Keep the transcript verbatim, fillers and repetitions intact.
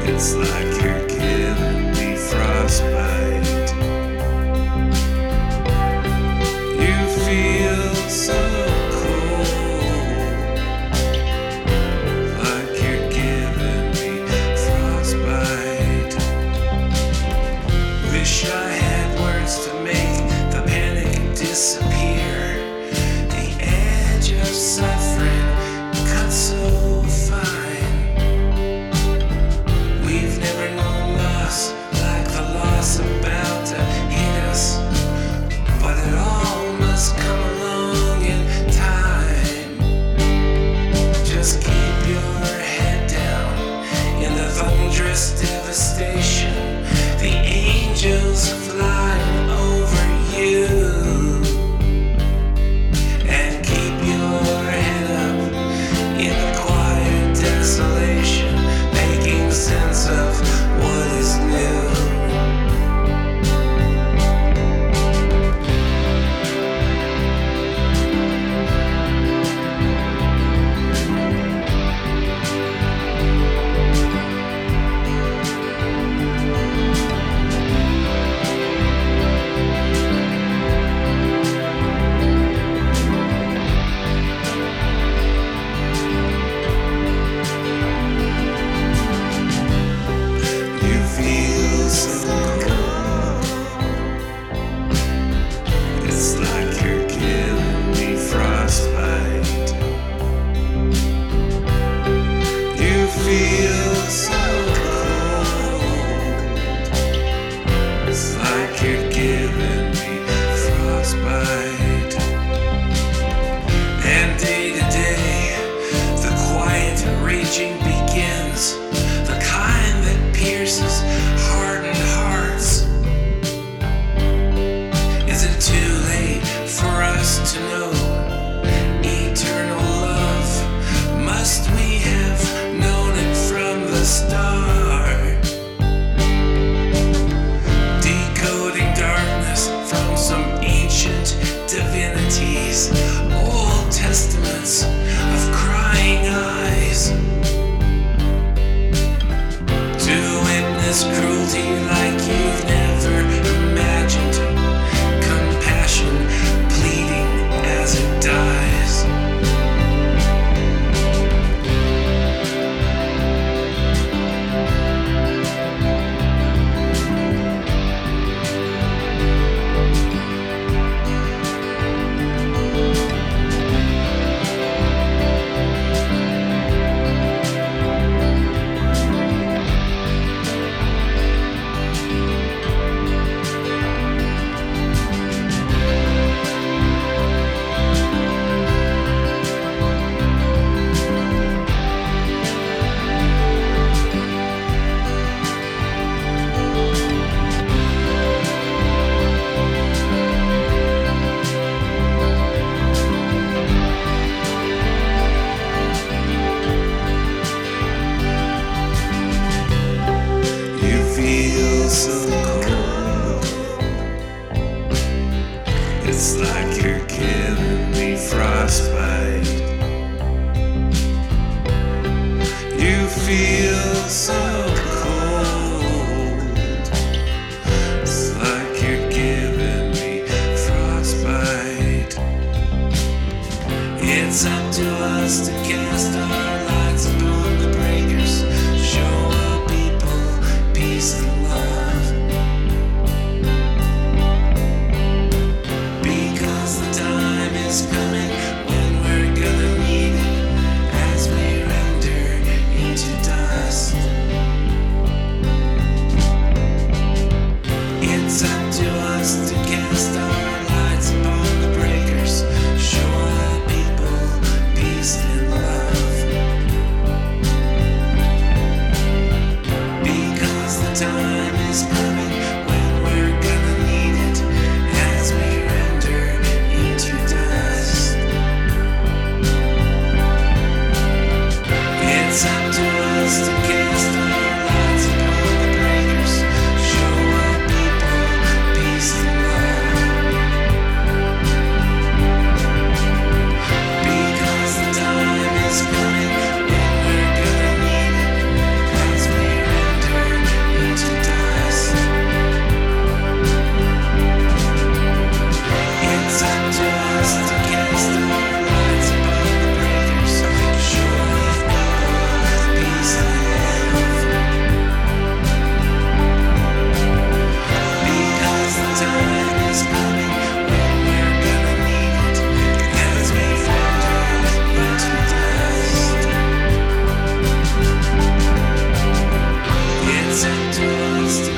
It's like you're giving me frostbite. You feel so cold, like you're giving me frostbite. Wish I had words to make the panic disappear. The edge of suffering cut so fine. We've never known loss like the loss about to hit us, but it all must come along in time. Just keep your head down in the thunderous devastation. The angels flying over you, and keep your head up in the quiet desolation, making sense of what is new. You feel so cold. It's like you're giving me frostbite. You feel so cold. It's like you're giving me frostbite. And day to day, the quiet raging begins, the kind that pierces hardened hearts. Is it too late for us to know eternal love? Must we have known it from the start? Decoding darkness from some ancient divinities, Old Testaments of crying eyes. To witness cruelty like you've never imagined, compassion pleading as it dies. You feel so cold. It's like you're giving me frostbite. You feel so cold. It's like you're giving me frostbite. It's up to us to cast our lights upon the breakers, show our people peace and love. Because the time is coming when we're gonna need it as we render into dust. It's up to us to cast our lights upon the breakers, show our people peace and love. Because the time is coming when we're gonna need it as we render into dust. It's up to us to cast our lights upon the breakers, show our people peace and love. Because the time is coming when we're gonna need it as we render sent to us to